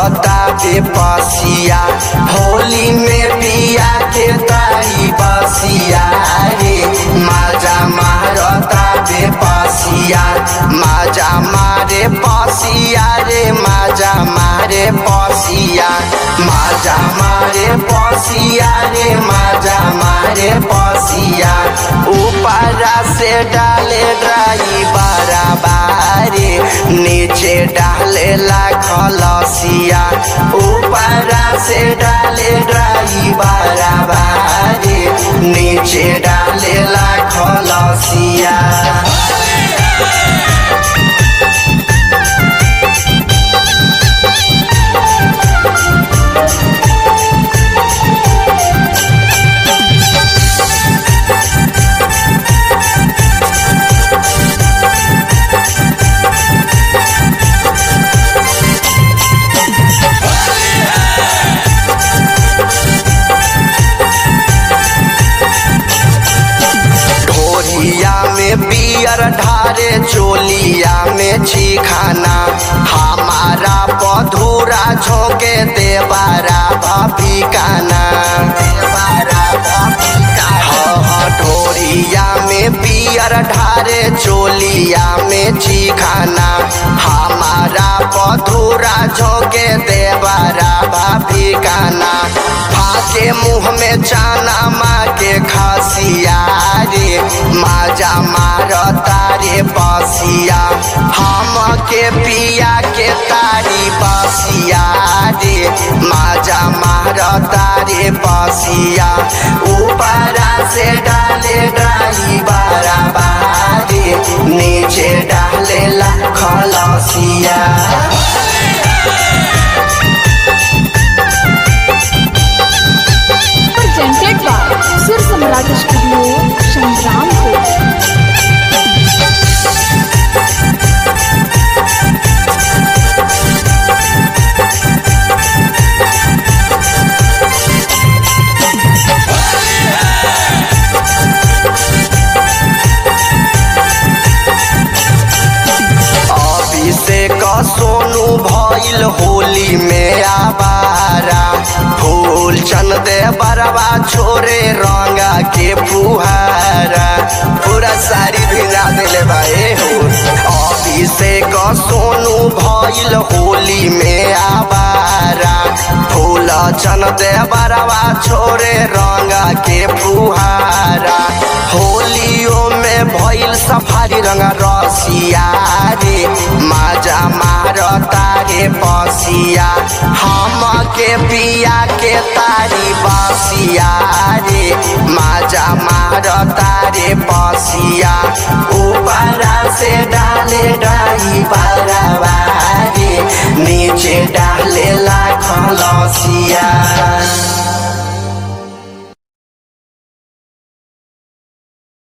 मारता बेपसिया होली में पिया के तारी बसिया रे माजा मारता बेपसिया माजा मारे पसिया रे माजा मारे पसिया माजा मारे पसिया रे माजा मारे पसिया ऊपरा से डाले ड्राइवर बारे नीचे डाले ला खलसिया ऊपरा से डाले ड्राइवर बारे नीचे डाले ला खलसिया। बियर ढारे चोलिया में छिखाना हमारा पधूरा झोंके देवारा भभिकाना ढोरिया में बियर ढारे चोलिया में छिखाना हमारा पधूरा झोंके देवारा भभिकाना फाके मुँह में चाना माँ के खसिया रे माजा मारता रे बसिया हम के पिया के तारी बसिया रे माजा मारता रे बसिया ऊपरा से डाले ड्राइवर बारे नीचे डाले ला खलसिया। Presented by Sur Samrat Studio, Shangrampur। Sonu भइल होली में आबारा फूल चन दे बरवा छोरे रंगा के फुहारा पूरा साड़ी भिजा दिले भाई हो अभिषेक सोनू भइल होली में आबारा फूल चन दे बरवा छोरे रंगा के फुहारा होलियों में भइल सफारी रंगा रसिया रे माजा मारता रे बसिया हम के पिया के तारी बसिया रे माजा मारता रे बसिया ऊपरा से डाले ड्राइवर बारे नीचे डाले ला खलसिया।